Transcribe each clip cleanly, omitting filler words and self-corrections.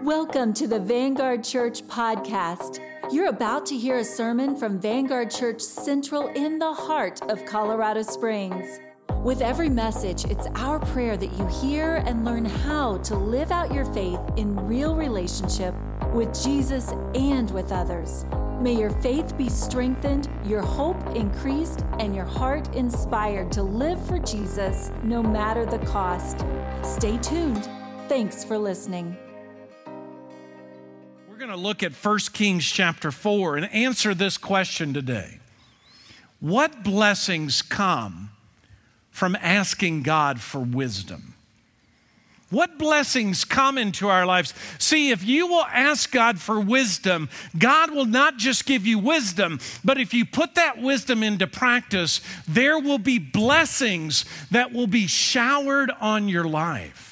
Welcome to the Vanguard Church podcast. You're about to hear a sermon from Vanguard Church Central in the heart of Colorado Springs. With every message, it's our prayer that you hear and learn how to live out your faith in real relationship with Jesus and with others. May your faith be strengthened, your hope increased, and your heart inspired to live for Jesus no matter the cost. Stay tuned. Thanks for listening. We're going to look at 1 Kings chapter 4 and answer this question today. What blessings come from asking God for wisdom? What blessings come into our lives? See, if you will ask God for wisdom, God will not just give you wisdom, but if you put that wisdom into practice, there will be blessings that will be showered on your life.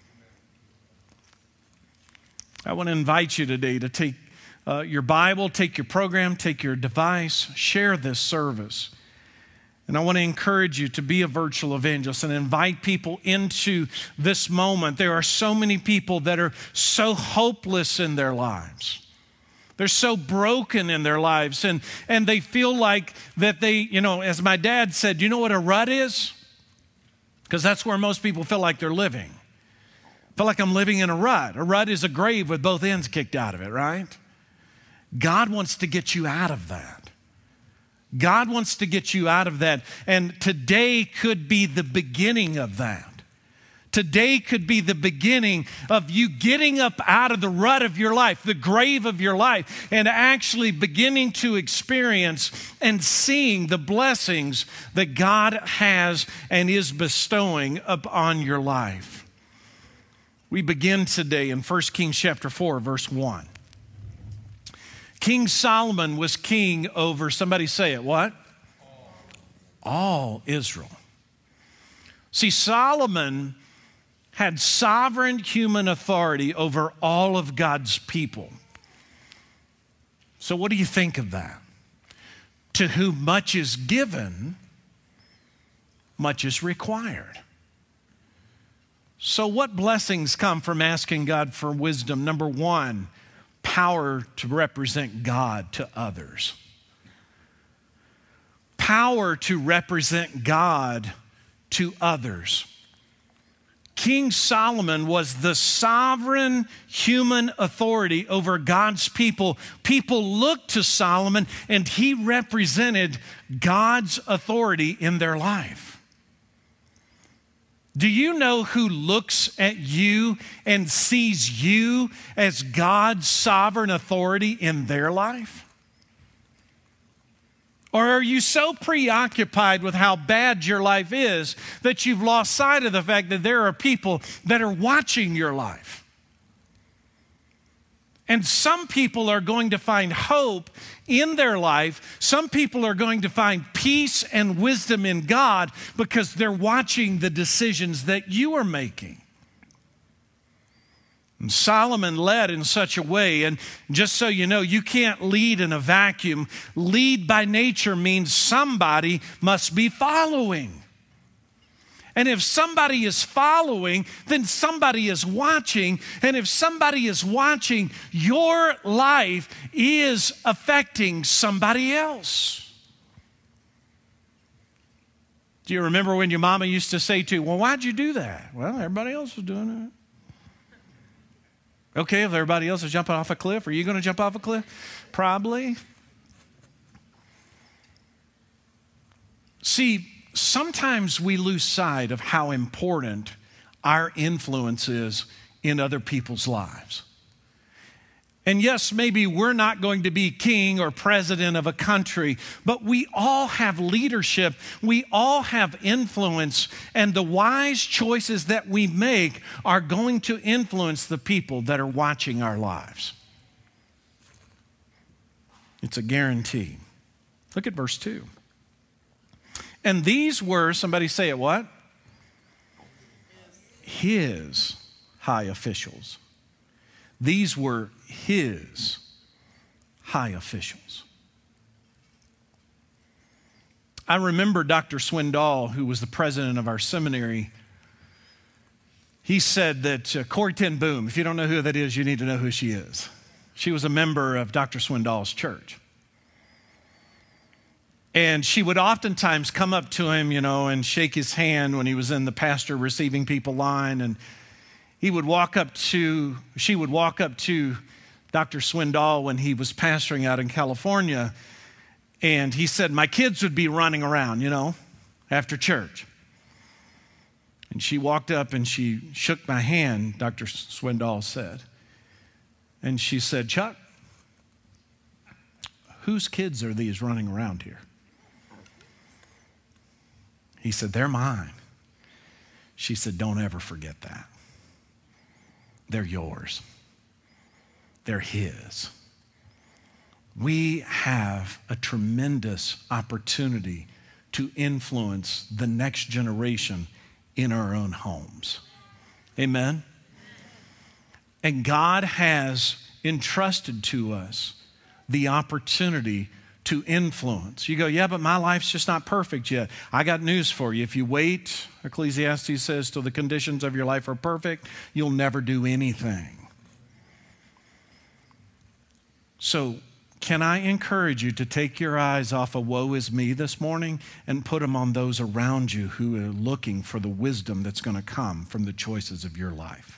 I want to invite you today to take your Bible, take your program, take your device, share this service. And I want to encourage you to be a virtual evangelist and invite people into this moment. There are so many people that are so hopeless in their lives. They're so broken in their lives, and they feel like that they, as my dad said, you know what a rut is? Because that's where most people feel like they're living. I feel like I'm living in a rut. A rut is a grave with both ends kicked out of it, right? God wants to get you out of that. God wants to get you out of that. And today could be the beginning of that. Today could be the beginning of you getting up out of the rut of your life, the grave of your life, and actually beginning to experience and seeing the blessings that God has and is bestowing upon your life. We begin today in 1 Kings chapter 4, verse 1. King Solomon was king over, somebody say it, what? All Israel. See, Solomon had sovereign human authority over all of God's people. So what do you think of that? To whom much is given, much is required. So what blessings come from asking God for wisdom? Number one, power to represent God to others. Power to represent God to others. King Solomon was the sovereign human authority over God's people. People looked to Solomon and he represented God's authority in their life. Do you know who looks at you and sees you as God's sovereign authority in their life? Or are you so preoccupied with how bad your life is that you've lost sight of the fact that there are people that are watching your life? And some people are going to find hope in their life. Some people are going to find peace and wisdom in God because they're watching the decisions that you are making. And Solomon led in such a way, and just so you know, you can't lead in a vacuum. Lead by nature means somebody must be following. And if somebody is following, then somebody is watching. And if somebody is watching, your life is affecting somebody else. Do you remember when your mama used to say to you, well, why'd you do that? Well, everybody else was doing it. Okay, if everybody else is jumping off a cliff, are you going to jump off a cliff? Probably. See, sometimes we lose sight of how important our influence is in other people's lives. And yes, maybe we're not going to be king or president of a country, but we all have leadership. We all have influence, and the wise choices that we make are going to influence the people that are watching our lives. It's a guarantee. Look at verse 2. And these were, somebody say it, what? His high officials. These were his high officials. I remember Dr. Swindoll, who was the president of our seminary, He said that Corrie ten Boom, if you don't know who that is, you need to know who she is. She was a member of Dr. Swindoll's church. And she would oftentimes come up to him, and shake his hand when he was in the pastor receiving people line. And she would walk up to Dr. Swindoll when he was pastoring out in California. And he said, my kids would be running around, after church. And she walked up and she shook my hand, Dr. Swindoll said. And she said, Chuck, whose kids are these running around here? He said, they're mine. She said, don't ever forget that. They're yours. They're his. We have a tremendous opportunity to influence the next generation in our own homes. Amen? And God has entrusted to us the opportunity to influence. You go, yeah, but my life's just not perfect yet. I got news for you. If you wait, Ecclesiastes says, till the conditions of your life are perfect, you'll never do anything. So, can I encourage you to take your eyes off of woe is me this morning and put them on those around you who are looking for the wisdom that's going to come from the choices of your life?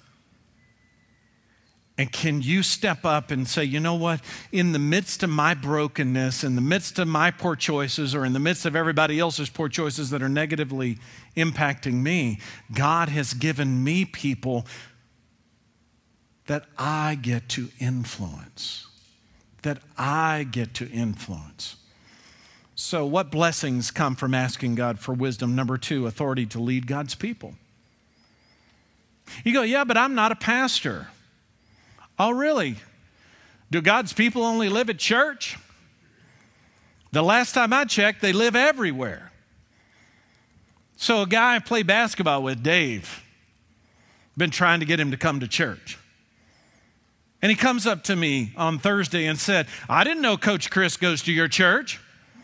And can you step up and say, you know what? In the midst of my brokenness, in the midst of my poor choices, or in the midst of everybody else's poor choices that are negatively impacting me, God has given me people that I get to influence. That I get to influence. So what blessings come from asking God for wisdom? Number 2, authority to lead God's people. You go, yeah, but I'm not a pastor. Oh, really? Do God's people only live at church? The last time I checked, they live everywhere. So a guy I play basketball with, Dave, been trying to get him to come to church. And he comes up to me on Thursday and said, I didn't know Coach Chris goes to your church.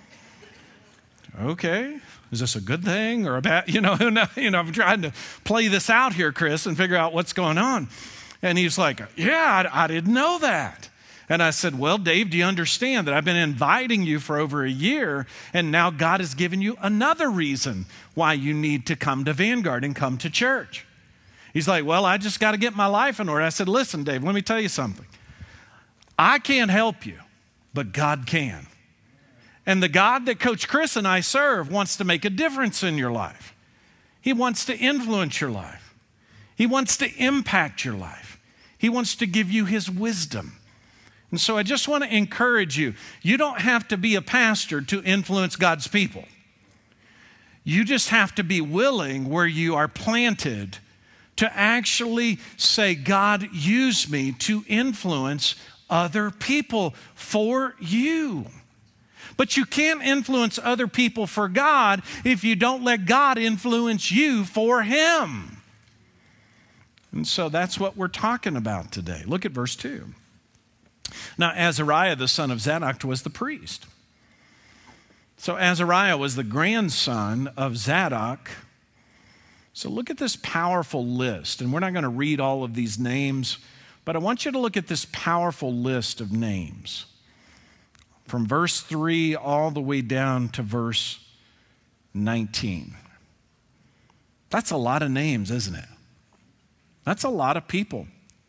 Okay, is this a good thing or a bad? I'm trying to play this out here, Chris, and figure out what's going on. And he's like, yeah, I didn't know that. And I said, well, Dave, do you understand that I've been inviting you for over a year, and now God has given you another reason why you need to come to Vanguard and come to church? He's like, well, I just got to get my life in order. I said, listen, Dave, let me tell you something. I can't help you, but God can. And the God that Coach Chris and I serve wants to make a difference in your life. He wants to influence your life. He wants to impact your life. He wants to give you his wisdom. And so I just want to encourage you. You don't have to be a pastor to influence God's people. You just have to be willing where you are planted to actually say, God, use me to influence other people for you. But you can't influence other people for God if you don't let God influence you for him. And so that's what we're talking about today. Look at verse 2. Now, Azariah, the son of Zadok, was the priest. So Azariah was the grandson of Zadok. So look at this powerful list, and we're not going to read all of these names, but I want you to look at this powerful list of names from verse 3 all the way down to verse 19. That's a lot of names, isn't it? That's a lot of people.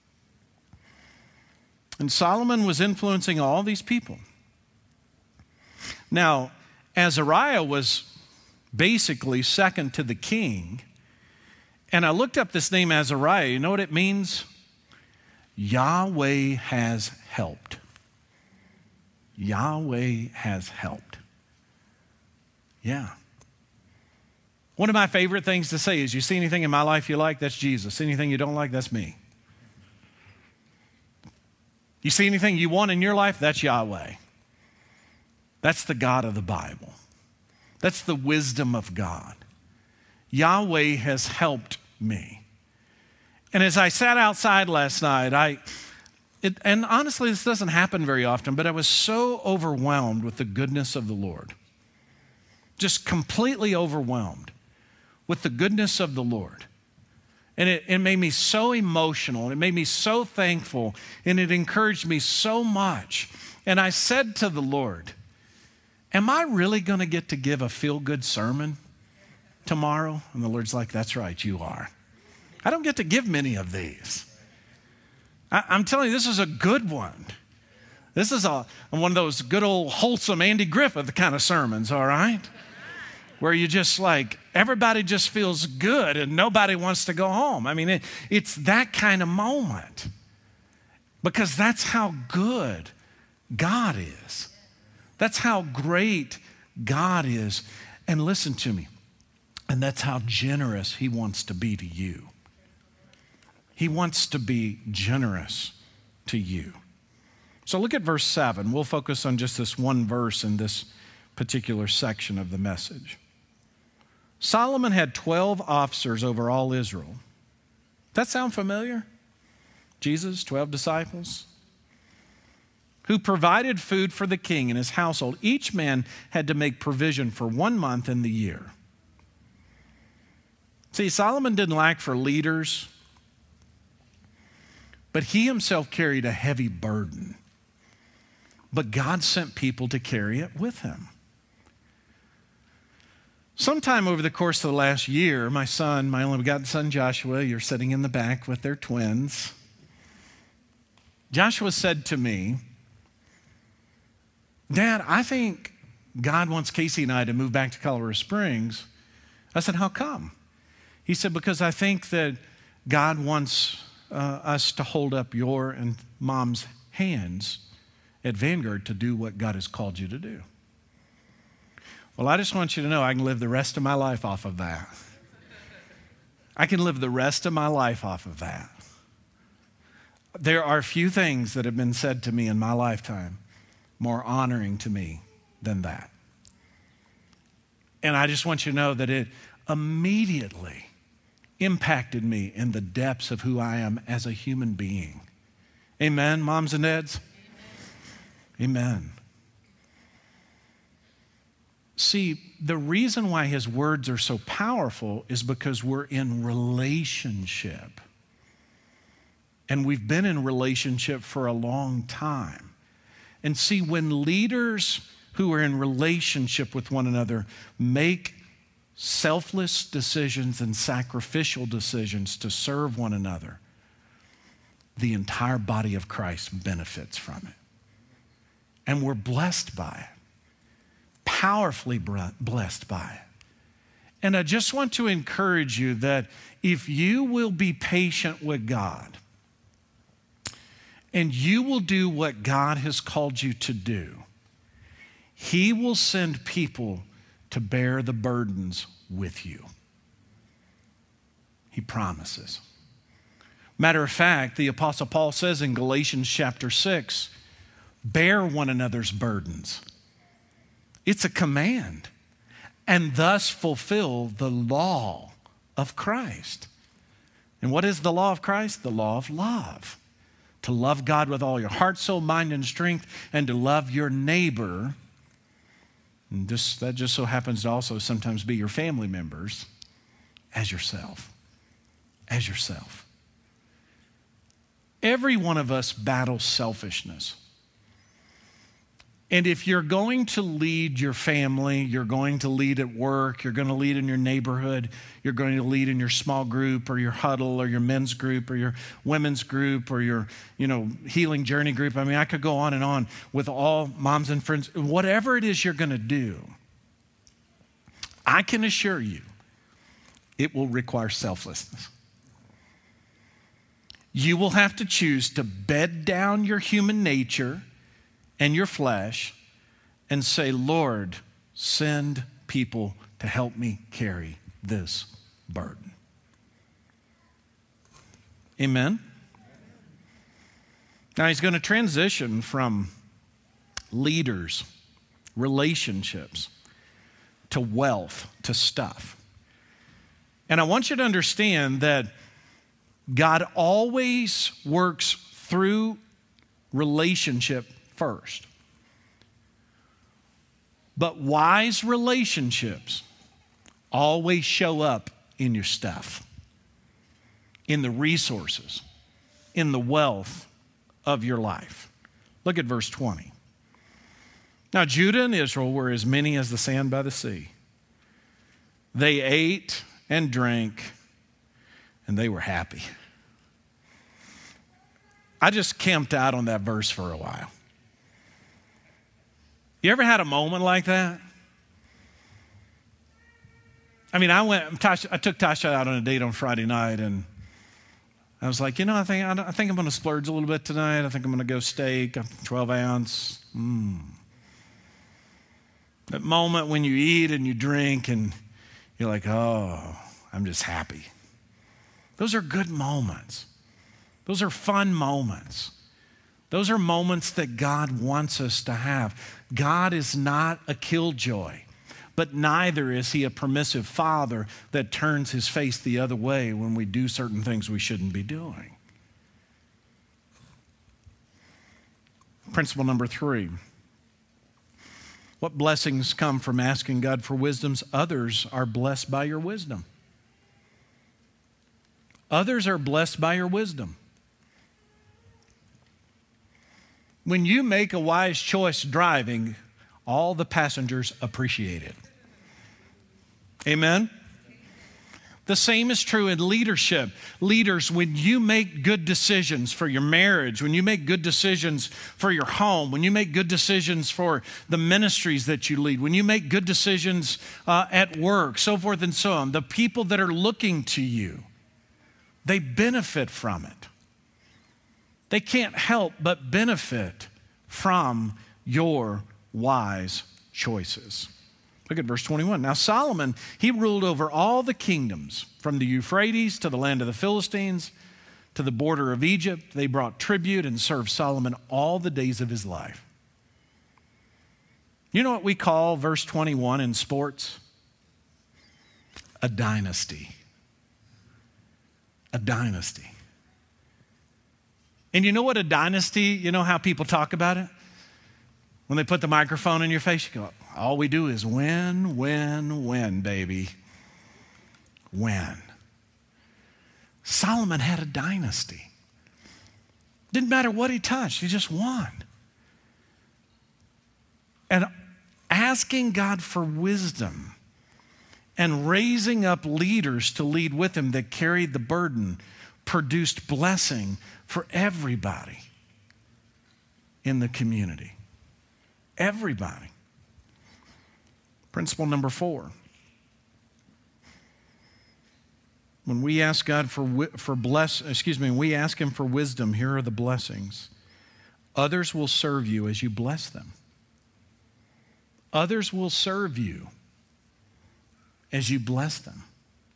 And Solomon was influencing all these people. Now, Azariah was basically second to the king. And I looked up this name Azariah. You know what it means? Yahweh has helped. Yahweh has helped. Yeah. One of my favorite things to say is, you see anything in my life you like, that's Jesus. Anything you don't like, that's me. You see anything you want in your life, that's Yahweh. That's the God of the Bible. That's the wisdom of God. Yahweh has helped me. And as I sat outside last night, and honestly, this doesn't happen very often, but I was so overwhelmed with the goodness of the Lord. Just completely overwhelmed with the goodness of the Lord. And it made me so emotional. It made me so thankful. And it encouraged me so much. And I said to the Lord, am I really going to get to give a feel-good sermon tomorrow? And the Lord's like, that's right, you are. I don't get to give many of these. I'm telling you, this is a good one. This is one of those good old wholesome Andy Griffith kind of sermons, all right? Where you just like, everybody just feels good and nobody wants to go home. I mean, it's that kind of moment. Because that's how good God is. That's how great God is. And listen to me. And that's how generous he wants to be to you. He wants to be generous to you. So look at verse 7. We'll focus on just this one verse in this particular section of the message. Solomon had 12 officers over all Israel. That sound familiar? Jesus, 12 disciples, who provided food for the king and his household. Each man had to make provision for 1 month in the year. See, Solomon didn't lack for leaders, but he himself carried a heavy burden. But God sent people to carry it with him. Sometime over the course of the last year, my only begotten son Joshua, you're sitting in the back with their twins. Joshua said to me, Dad, I think God wants Casey and I to move back to Colorado Springs. I said, how come? He said, because I think that God wants us to hold up your and Mom's hands at Vanguard to do what God has called you to do. Well, I just want you to know I can live the rest of my life off of that. I can live the rest of my life off of that. There are few things that have been said to me in my lifetime more honoring to me than that. And I just want you to know that it immediately impacted me in the depths of who I am as a human being. Amen, moms and dads? Amen. See, the reason why his words are so powerful is because we're in relationship. And we've been in relationship for a long time. And see, when leaders who are in relationship with one another make selfless decisions and sacrificial decisions to serve one another, the entire body of Christ benefits from it. And we're blessed by it, powerfully blessed by it. And I just want to encourage you that if you will be patient with God and you will do what God has called you to do, He will send people to bear the burdens with you. He promises. Matter of fact, the Apostle Paul says in Galatians chapter 6, bear one another's burdens. It's a command. And thus fulfill the law of Christ. And what is the law of Christ? The law of love. To love God with all your heart, soul, mind, and strength, and to love your neighbor. And that just so happens to also sometimes be your family members as yourself. As yourself. Every one of us battles selfishness. And if you're going to lead your family, you're going to lead at work, you're going to lead in your neighborhood, you're going to lead in your small group or your huddle or your men's group or your women's group or your, healing journey group. I mean, I could go on and on with all moms and friends. Whatever it is you're going to do, I can assure you it will require selflessness. You will have to choose to bed down your human nature and your flesh and say, Lord, send people to help me carry this burden. Amen? Now he's going to transition from leaders, relationships, to wealth, to stuff. And I want you to understand that God always works through relationship first. But wise relationships always show up in your stuff. in the resources, in the wealth of your life. Look at verse 20. Now, Judah and Israel were as many as the sand by the sea. They ate and drank, and they were happy. I just camped out on that verse for a while. You ever had a moment like that? I mean, I took Tasha out on a date on Friday night, and I was like, I think I'm going to splurge a little bit tonight. I think I'm going to go steak, 12 ounce. That moment when you eat and you drink and you're like, oh, I'm just happy. Those are good moments. Those are fun moments. Those are moments that God wants us to have. God is not a killjoy, but neither is he a permissive father that turns his face the other way when we do certain things we shouldn't be doing. Principle number 3. What blessings come from asking God for wisdoms? Others are blessed by your wisdom. Others are blessed by your wisdom. When you make a wise choice driving, all the passengers appreciate it. Amen? The same is true in leadership. Leaders, when you make good decisions for your marriage, when you make good decisions for your home, when you make good decisions for the ministries that you lead, when you make good decisions at work, so forth and so on, the people that are looking to you, they benefit from it. They can't help but benefit from your wise choices. Look at verse 21. Now Solomon, he ruled over all the kingdoms, from the Euphrates to the land of the Philistines, to the border of Egypt. They brought tribute and served Solomon all the days of his life. You know what we call verse 21 in sports? A dynasty. A dynasty. And you know what a dynasty, you know how people talk about it? When they put the microphone in your face, you go, all we do is win, win, win, baby. Win. Solomon had a dynasty. Didn't matter what he touched, he just won. And asking God for wisdom and raising up leaders to lead with him that carried the burden produced blessing for everybody in the community. Everybody. Principle number 4. When we ask God when we ask him for wisdom, here are the blessings. Others will serve you as you bless them. Others will serve you as you bless them.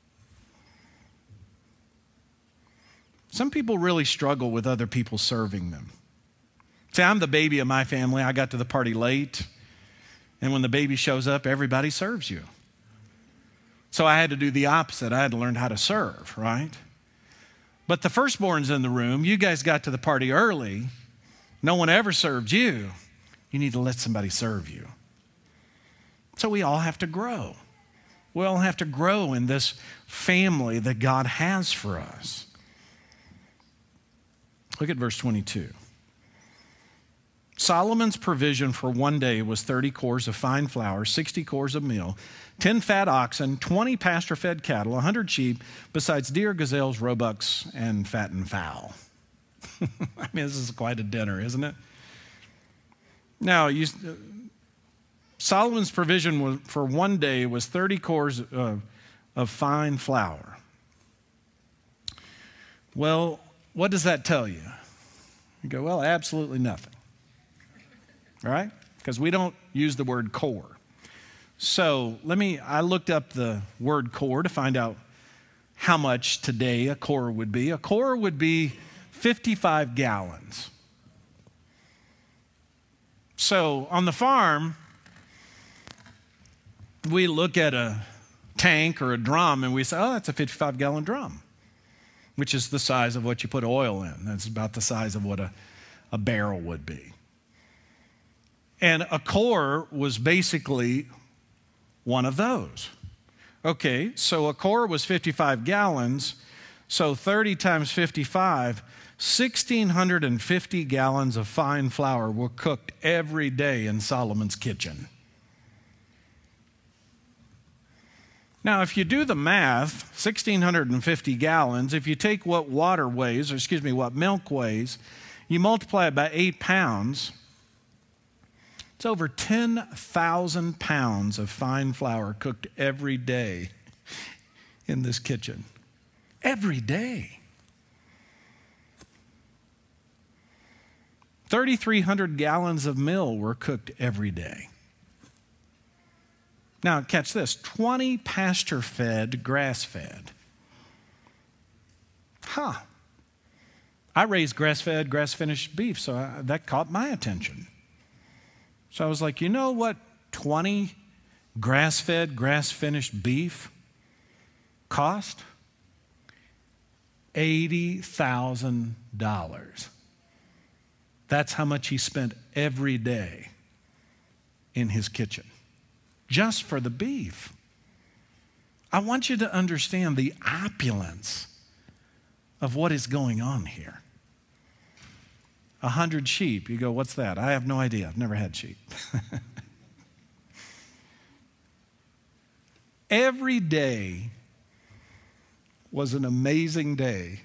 Some people really struggle with other people serving them. See, I'm the baby of my family. I got to the party late. And when the baby shows up, everybody serves you. So I had to do the opposite. I had to learn how to serve, right? But the firstborn's in the room. You guys got to the party early. No one ever served you. You need to let somebody serve you. So we all have to grow. We all have to grow in this family that God has for us. Look at verse 22. Solomon's provision for one day was 30 cores of fine flour, 60 cores of meal, 10 fat oxen, 20 pasture-fed cattle, 100 sheep, besides deer, gazelles, roebucks, and fattened fowl. I mean, this is quite a dinner, isn't it? Now, Solomon's provision for one day was 30 cores of fine flour. Well, what does that tell you? You go, well, absolutely nothing. All right? Because we don't use the word core. So I looked up the word core to find out how much today a core would be. A core would be 55 gallons. So on the farm, we look at a tank or a drum and we say, oh, that's a 55-gallon drum, which is the size of what you put oil in. That's about the size of what a barrel would be. And a core was basically one of those. Okay, so a core was 55 gallons. So 30 times 55, 1,650 gallons of fine flour were cooked every day in Solomon's kitchen. Now, if you do the math, 1,650 gallons, if you take what water weighs, what milk weighs, you multiply it by 8 pounds, it's over 10,000 pounds of fine flour cooked every day in this kitchen. Every day. 3,300 gallons of meal were cooked every day. Now, catch this, 20 pasture-fed, grass-fed. I raised grass-fed, grass-finished beef, so that caught my attention. So I was like, you know what 20 grass-fed, grass-finished beef cost? $80,000. That's how much he spent every day in his kitchen, just for the beef. I want you to understand the opulence of what is going on here. 100 sheep. You go, what's that? I have no idea. I've never had sheep. Every day was an amazing day,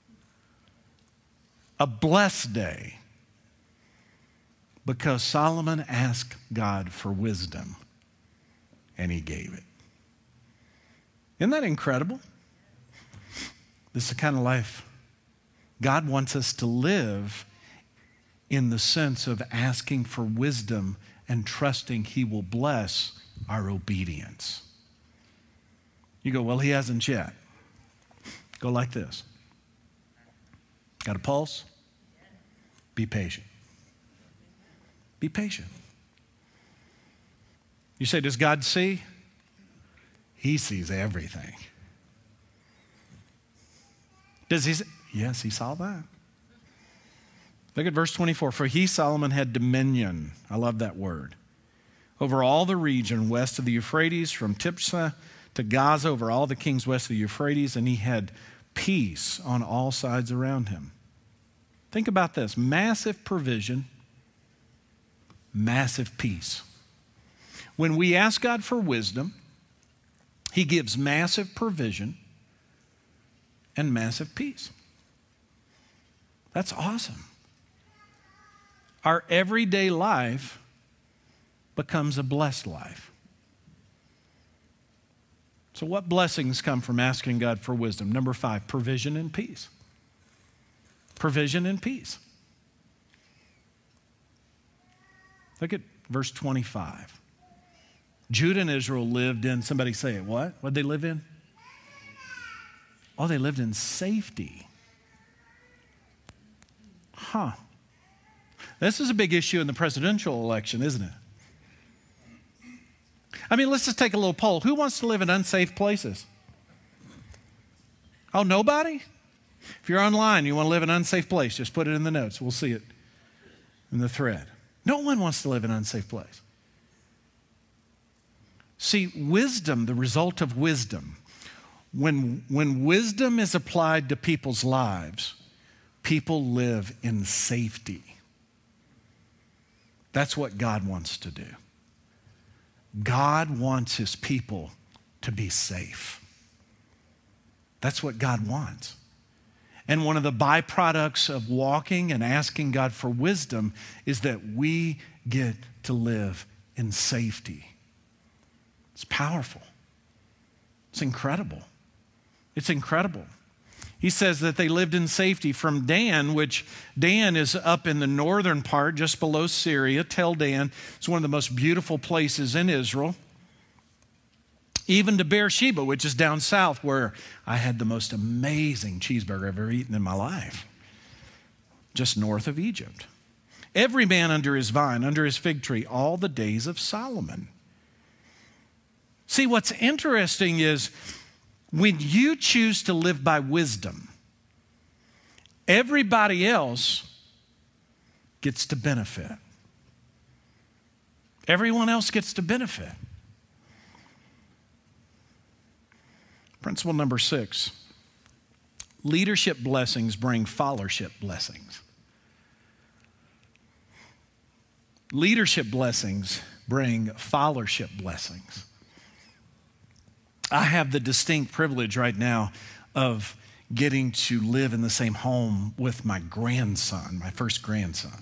a blessed day, because Solomon asked God for wisdom, and he gave it. Isn't that incredible? This is the kind of life God wants us to live, in the sense of asking for wisdom and trusting he will bless our obedience. You go, well, he hasn't yet. Go like this. Got a pulse? Be patient. Be patient. You say, does God see? He sees everything. Does he? Yes, he saw that. Look at verse 24. For he, Solomon, had dominion. I love that word. Over all the region west of the Euphrates, from Tiphsah to Gaza, over all the kings west of the Euphrates, and he had peace on all sides around him. Think about this. Massive provision, massive peace. When we ask God for wisdom, he gives massive provision and massive peace. That's awesome. Our everyday life becomes a blessed life. So what blessings come from asking God for wisdom? Number 5, provision and peace. Provision and peace. Look at verse 25. Judah and Israel lived in, somebody say it, what? What did they live in? Oh, they lived in safety. This is a big issue in the presidential election, isn't it? I mean, let's just take a little poll. Who wants to live in unsafe places? Oh, nobody? If you're online, you want to live in an unsafe place, just put it in the notes. We'll see it in the thread. No one wants to live in an unsafe place. See, wisdom, the result of wisdom, when wisdom is applied to people's lives, people live in safety. That's what God wants to do. God wants his people to be safe. That's what God wants. And one of the byproducts of walking and asking God for wisdom is that we get to live in safety. It's powerful. It's incredible. It's incredible. He says that they lived in safety from Dan, which Dan is up in the northern part, just below Syria. Tel Dan. It's one of the most beautiful places in Israel. Even to Beersheba, which is down south, where I had the most amazing cheeseburger I've ever eaten in my life, just north of Egypt. Every man under his vine, under his fig tree, all the days of Solomon. See, what's interesting is when you choose to live by wisdom, everybody else gets to benefit. Everyone else gets to benefit. Principle number 6, leadership blessings bring followership blessings. Leadership blessings bring followership blessings. I have the distinct privilege right now of getting to live in the same home with my grandson, my first grandson.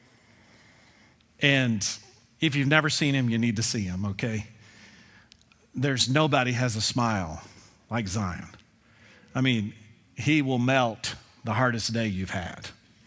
And if you've never seen him, you need to see him, okay? There's nobody has a smile like Zion. I mean, he will melt the hardest day you've had.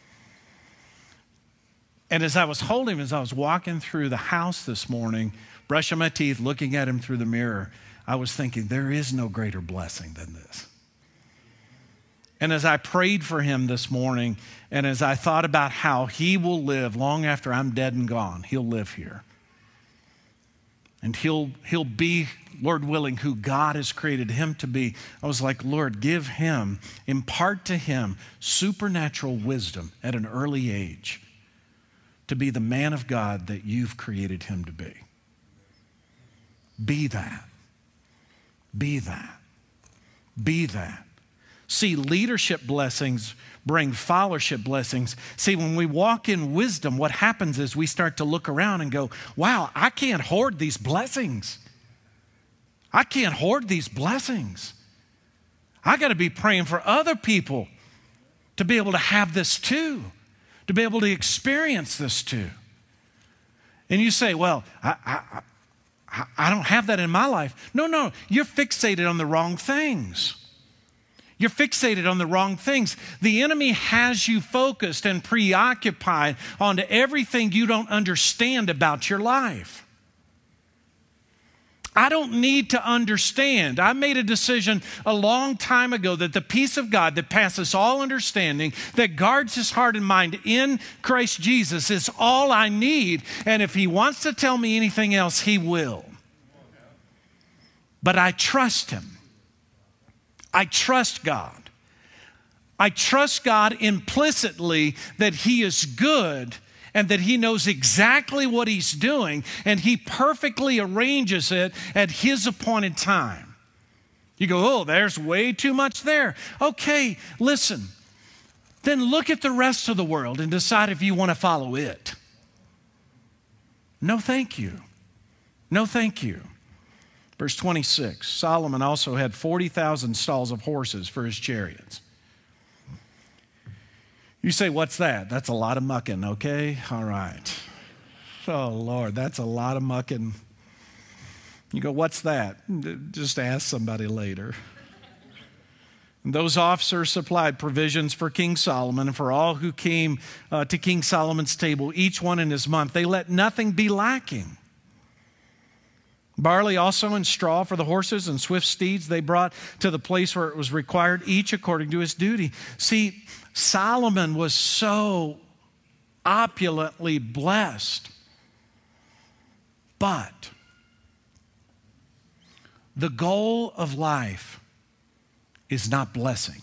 And as I was holding him, as I was walking through the house this morning, brushing my teeth, looking at him through the mirror, I was thinking, there is no greater blessing than this. And as I prayed for him this morning, and as I thought about how he will live long after I'm dead and gone, he'll live here. And he'll be, Lord willing, who God has created him to be. I was like, Lord, give him, impart to him supernatural wisdom at an early age to be the man of God that you've created him to be. Be that. Be that. Be that. See, leadership blessings bring followership blessings. See, when we walk in wisdom, what happens is we start to look around and go, wow, I can't hoard these blessings. I can't hoard these blessings. I got to be praying for other people to be able to have this too, to be able to experience this too. And you say, well, I don't have that in my life. No, you're fixated on the wrong things. You're fixated on the wrong things. The enemy has you focused and preoccupied onto everything you don't understand about your life. I don't need to understand. I made a decision a long time ago that the peace of God that passes all understanding, that guards his heart and mind in Christ Jesus, is all I need. And if he wants to tell me anything else, he will. But I trust him. I trust God. I trust God implicitly that he is good and that he knows exactly what he's doing, and he perfectly arranges it at his appointed time. You go, oh, there's way too much there. Okay, listen. Then look at the rest of the world and decide if you want to follow it. No, thank you. No, thank you. Verse 26, Solomon also had 40,000 stalls of horses for his chariots. You say, what's that? That's a lot of mucking, okay? All right. Oh, Lord, that's a lot of mucking. You go, what's that? Just ask somebody later. And those officers supplied provisions for King Solomon and for all who came to King Solomon's table, each one in his month. They let nothing be lacking. Barley also and straw for the horses and swift steeds they brought to the place where it was required, each according to his duty. See, Solomon was so opulently blessed, but the goal of life is not blessing.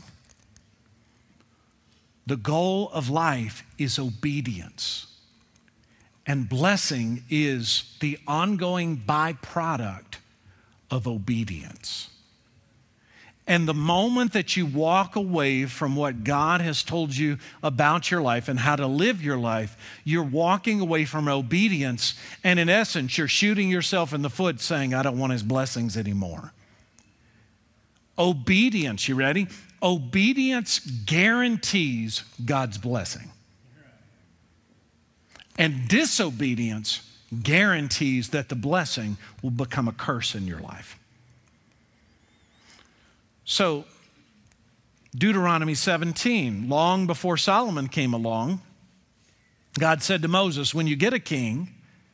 The goal of life is obedience. And blessing is the ongoing byproduct of obedience. And the moment that you walk away from what God has told you about your life and how to live your life, you're walking away from obedience. And in essence, you're shooting yourself in the foot saying, I don't want his blessings anymore. Obedience, you ready? Obedience guarantees God's blessing. And disobedience guarantees that the blessing will become a curse in your life. So, Deuteronomy 17, long before Solomon came along, God said to Moses, when you get a king,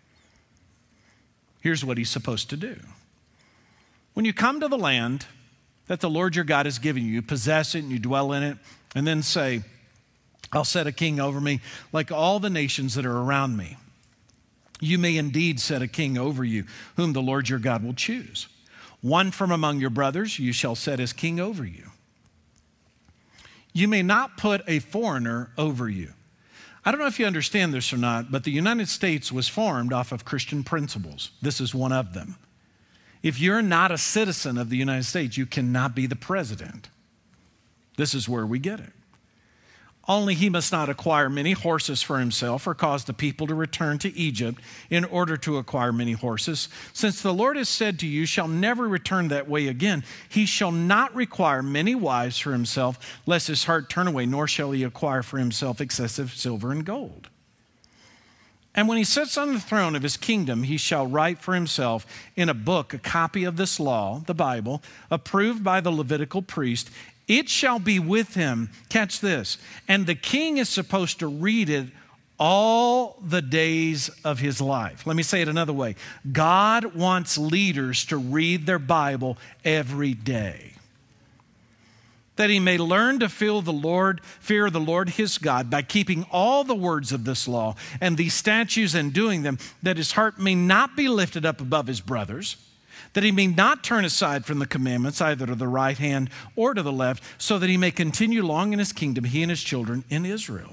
here's what he's supposed to do. When you come to the land that the Lord your God has given you, possess it and you dwell in it, and then say, I'll set a king over me like all the nations that are around me. You may indeed set a king over you, whom the Lord your God will choose. One from among your brothers you shall set as king over you. You may not put a foreigner over you. I don't know if you understand this or not, but the United States was formed off of Christian principles. This is one of them. If you're not a citizen of the United States, you cannot be the president. This is where we get it. Only he must not acquire many horses for himself or cause the people to return to Egypt in order to acquire many horses. Since the Lord has said to you, shall never return that way again, he shall not require many wives for himself, lest his heart turn away, nor shall he acquire for himself excessive silver and gold. And when he sits on the throne of his kingdom, he shall write for himself in a book a copy of this law, the Bible, approved by the Levitical priest. It shall be with him, catch this, and the king is supposed to read it all the days of his life. Let me say it another way. God wants leaders to read their Bible every day, that he may learn to fear the Lord his God by keeping all the words of this law and these statutes and doing them, that his heart may not be lifted up above his brothers, that he may not turn aside from the commandments, either to the right hand or to the left, so that he may continue long in his kingdom, he and his children in Israel.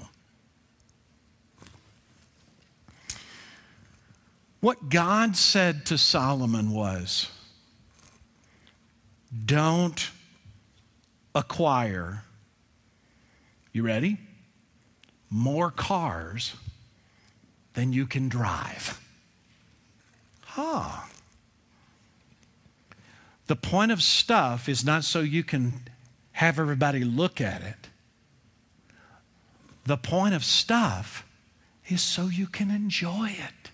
What God said to Solomon was, don't acquire, you ready? More cars than you can drive. The point of stuff is not so you can have everybody look at it. The point of stuff is so you can enjoy it.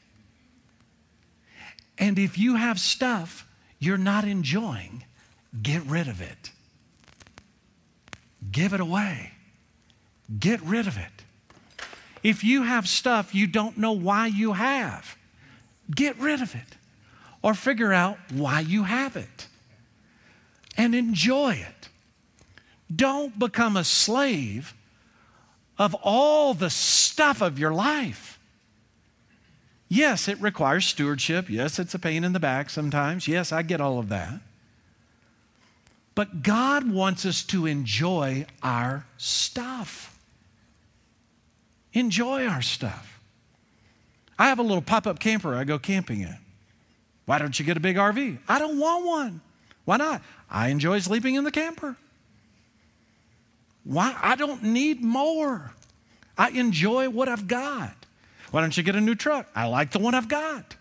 And if you have stuff you're not enjoying, get rid of it. Give it away. Get rid of it. If you have stuff you don't know why you have, get rid of it. Or figure out why you have it. And enjoy it. Don't become a slave of all the stuff of your life. Yes, it requires stewardship. Yes, it's a pain in the back sometimes. Yes, I get all of that. But God wants us to enjoy our stuff. Enjoy our stuff. I have a little pop-up camper I go camping in. Why don't you get a big RV? I don't want one. Why not? I enjoy sleeping in the camper. Why? I don't need more. I enjoy what I've got. Why don't you get a new truck? I like the one I've got.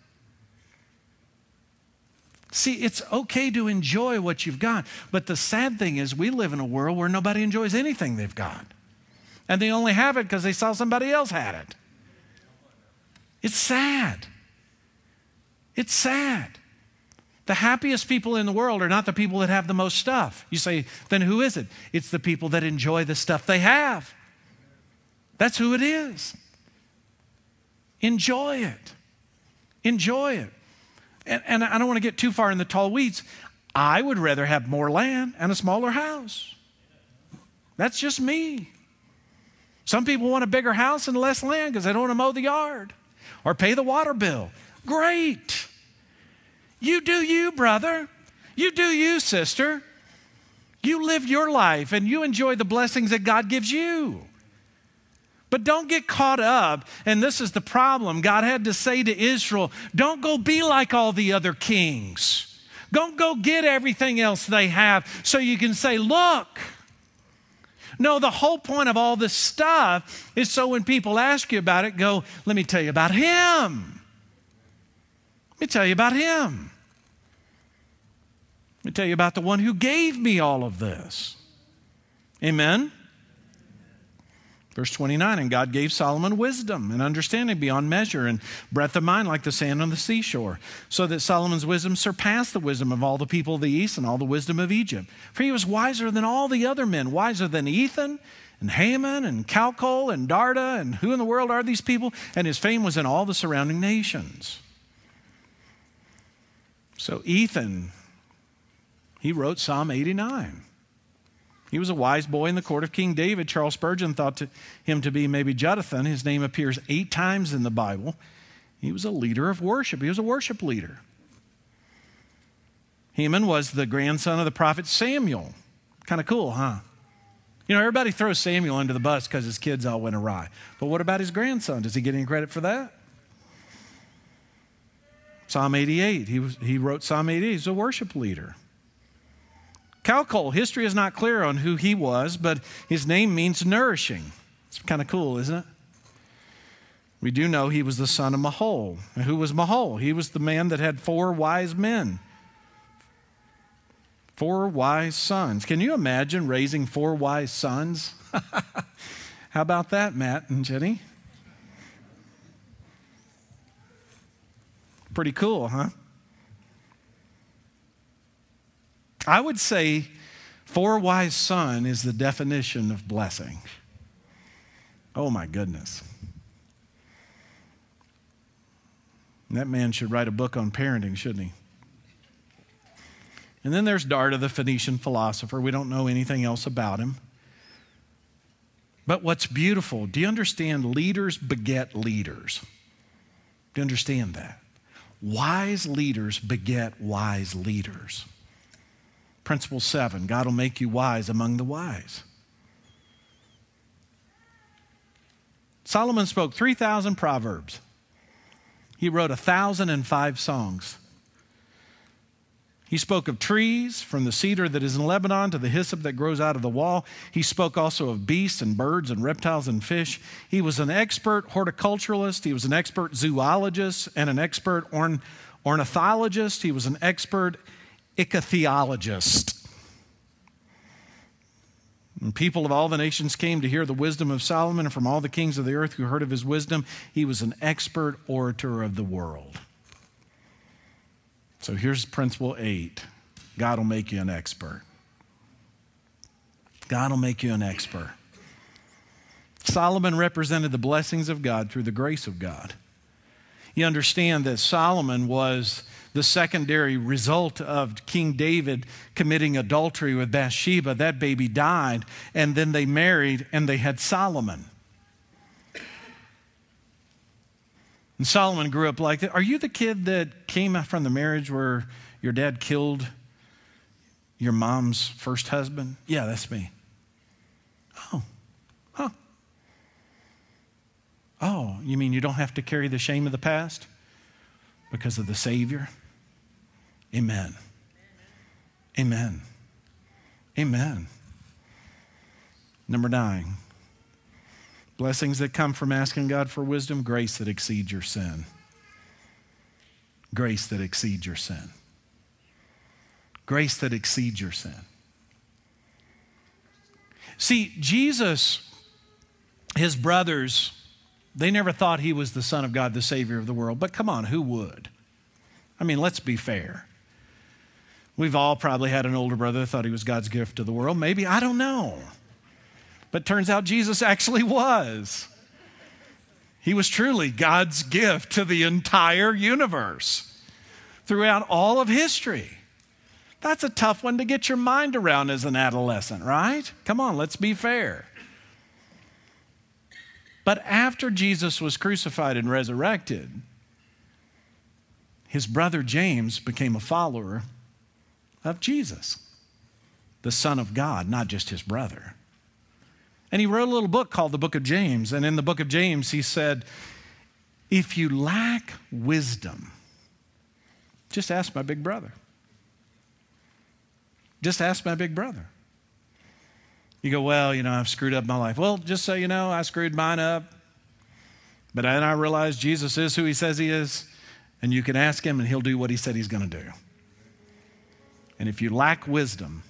See, it's okay to enjoy what you've got, but the sad thing is we live in a world where nobody enjoys anything they've got. And they only have it because they saw somebody else had it. It's sad. It's sad. The happiest people in the world are not the people that have the most stuff. You say, then who is it? It's the people that enjoy the stuff they have. That's who it is. Enjoy it. Enjoy it. And I don't want to get too far in the tall weeds. I would rather have more land and a smaller house. That's just me. Some people want a bigger house and less land because they don't want to mow the yard or pay the water bill. Great. You do you, brother. You do you, sister. You live your life and you enjoy the blessings that God gives you. But don't get caught up, and this is the problem. God had to say to Israel, don't go be like all the other kings. Don't go get everything else they have so you can say, look. No, the whole point of all this stuff is so when people ask you about it, go, let me tell you about him. Let me tell you about him. Let me tell you about the one who gave me all of this. Amen? Verse 29, and God gave Solomon wisdom and understanding beyond measure and breadth of mind like the sand on the seashore, so that Solomon's wisdom surpassed the wisdom of all the people of the east and all the wisdom of Egypt. For he was wiser than all the other men, wiser than Ethan and Haman and Calcol and Darda, and who in the world are these people? And his fame was in all the surrounding nations. So Ethan, he wrote Psalm 89. He was a wise boy in the court of King David. Charles Spurgeon thought him to be maybe Jeduthun. His name appears 8 times in the Bible. He was a leader of worship. He was a worship leader. Heman was the grandson of the prophet Samuel. Kind of cool, huh? You know, everybody throws Samuel under the bus because his kids all went awry. But what about his grandson? Does he get any credit for that? Psalm 88. He wrote Psalm 88. He's a worship leader. Calcol, history is not clear on who he was, but his name means nourishing. It's kind of cool, isn't it? We do know he was the son of Mahol. And who was Mahol? He was the man that had 4 wise men. 4 wise sons. Can you imagine raising 4 wise sons? How about that, Matt and Jenny? Pretty cool, huh? I would say 4 wise son is the definition of blessing. Oh my goodness. That man should write a book on parenting, shouldn't he? And then there's Darda, the Phoenician philosopher. We don't know anything else about him. But what's beautiful, do you understand leaders beget leaders? Do you understand that? Wise leaders beget wise leaders. Principle 7, God will make you wise among the wise. Solomon spoke 3,000 proverbs. He wrote 1,005 songs. He spoke of trees, from the cedar that is in Lebanon to the hyssop that grows out of the wall. He spoke also of beasts and birds and reptiles and fish. He was an expert horticulturalist. He was an expert zoologist and an expert ornithologist. He was an expert ichthyologist. And people of all the nations came to hear the wisdom of Solomon, and from all the kings of the earth who heard of his wisdom, he was an expert orator of the world. So here's principle 8. God will make you an expert. God will make you an expert. Solomon represented the blessings of God through the grace of God. You understand that Solomon was the secondary result of King David committing adultery with Bathsheba. That baby died, and then they married, and they had Solomon. And Solomon grew up like that. Are you the kid that came from the marriage where your dad killed your mom's first husband? Yeah, that's me. Oh, huh. Oh, you mean you don't have to carry the shame of the past because of the Savior? Amen. Amen. Amen. Number 9. Blessings that come from asking God for wisdom, grace that exceeds your sin. Grace that exceeds your sin. Grace that exceeds your sin. See, Jesus, his brothers, they never thought he was the Son of God, the Savior of the world. But come on, who would? I mean, let's be fair. We've all probably had an older brother that thought he was God's gift to the world. Maybe, I don't know. But turns out Jesus actually was. He was truly God's gift to the entire universe throughout all of history. That's a tough one to get your mind around as an adolescent, right? Come on, let's be fair. But after Jesus was crucified and resurrected, his brother James became a follower of Jesus, the Son of God, not just his brother. And he wrote a little book called the Book of James. And in the Book of James, he said, if you lack wisdom, just ask my big brother. Just ask my big brother. You go, well, I've screwed up my life. Well, just so you know, I screwed mine up. But then I realized Jesus is who he says he is. And you can ask him and he'll do what he said he's going to do. And if you lack wisdom,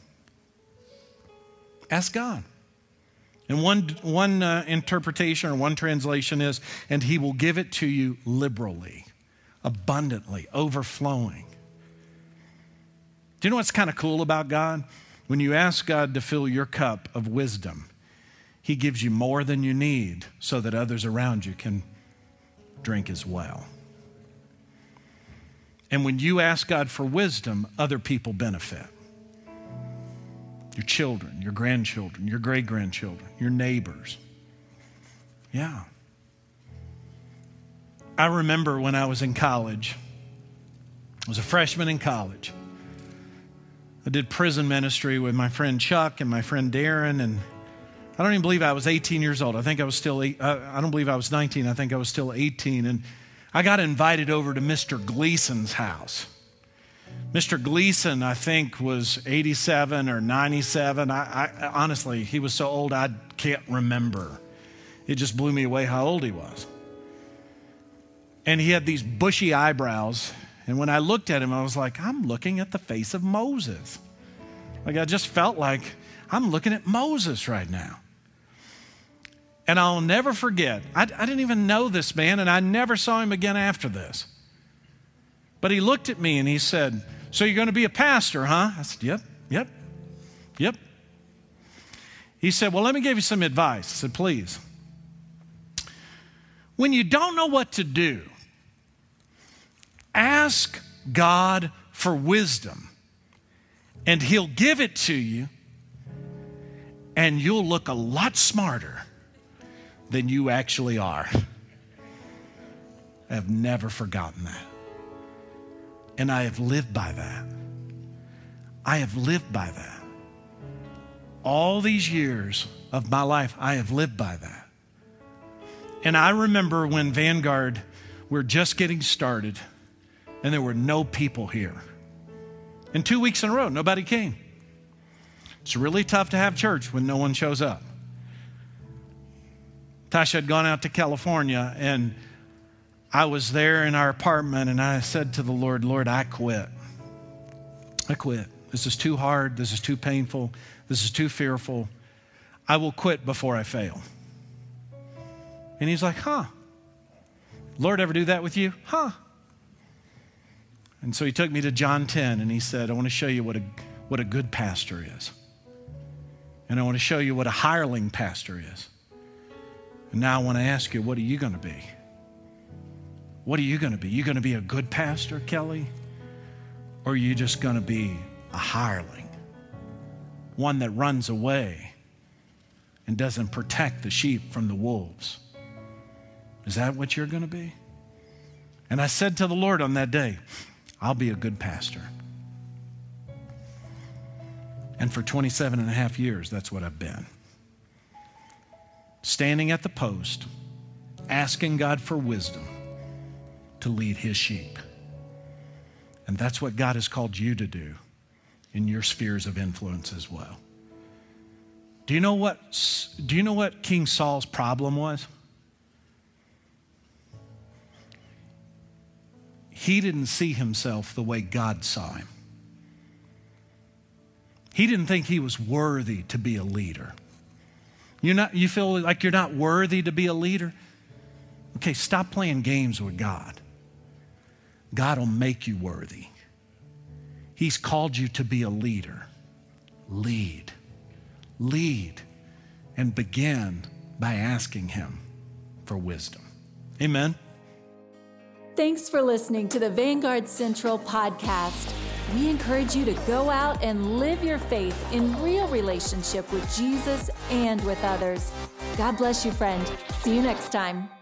ask God. And one interpretation or one translation is, and he will give it to you liberally, abundantly, overflowing. Do you know what's kind of cool about God? When you ask God to fill your cup of wisdom, he gives you more than you need so that others around you can drink as well. And when you ask God for wisdom, other people benefit. Your children, your grandchildren, your great-grandchildren, your neighbors. Yeah. I remember when I was in college, I was a freshman in college. I did prison ministry with my friend Chuck and my friend Darren, and I don't even believe I was 18 years old. I think I was still, I don't believe I was 19. I think I was still 18, and I got invited over to Mr. Gleason's house. Mr. Gleason, I think, was 87 or 97. I honestly, he was so old I can't remember. It just blew me away how old he was. And he had these bushy eyebrows. And when I looked at him, I was like, I'm looking at the face of Moses. Like I just felt like I'm looking at Moses right now. And I'll never forget, I didn't even know this man, and I never saw him again after this. But he looked at me and he said, so you're going to be a pastor, huh? I said, yep. He said, well, let me give you some advice. I said, please. When you don't know what to do, ask God for wisdom, and He'll give it to you, and you'll look a lot smarter than you actually are. I have never forgotten that. And I have lived by that. I have lived by that. All these years of my life, I have lived by that. And I remember when Vanguard, we're just getting started, and there were no people here. And 2 weeks in a row, nobody came. It's really tough to have church when no one shows up. Tasha had gone out to California, and I was there in our apartment, and I said to the Lord, Lord, I quit. I quit. This is too hard. This is too painful. This is too fearful. I will quit before I fail. And he's like, Lord ever do that with you? And so he took me to John 10, and he said, I want to show you what a good pastor is. And I want to show you what a hireling pastor is. And now I want to ask you, what are you going to be? What are you going to be? You going to be a good pastor, Kelly? Or are you just going to be a hireling? One that runs away and doesn't protect the sheep from the wolves. Is that what you're going to be? And I said to the Lord on that day, I'll be a good pastor. And for 27 and a half years, that's what I've been. Standing at the post, asking God for wisdom to lead His sheep. And that's what God has called you to do in your spheres of influence as well. Do you know what King Saul's problem was? He didn't see himself the way God saw him. He didn't think he was worthy to be a leader. You feel like you're not worthy to be a leader? Okay, stop playing games with God. God will make you worthy. He's called you to be a leader. Lead, and begin by asking Him for wisdom. Amen. Thanks for listening to the Vanguard Central podcast. We encourage you to go out and live your faith in real relationship with Jesus and with others. God bless you, friend. See you next time.